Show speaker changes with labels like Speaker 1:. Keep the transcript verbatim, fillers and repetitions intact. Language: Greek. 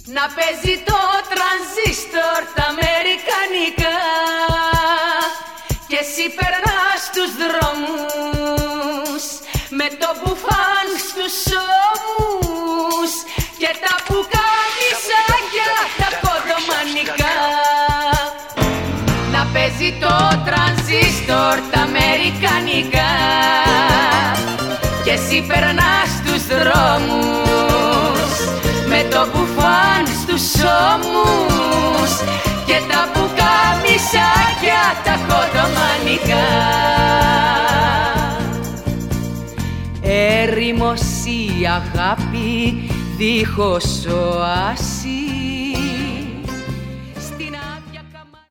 Speaker 1: Να παίζει το τρανζίστορ τα αμερικανικά και εσύ περνάς τους δρόμους με το μπουφάν στους ώμους και τα πουκάμισάκια τα κοντομανικά. Να παίζει το τρανζίστορ τα αμερικανικά και εσύ περνάς τους δρόμους με το μπουφάν στους ώμους και τα πουκάμισάκια τα κοντομανικά. Έρημος η αγάπη δίχως οάση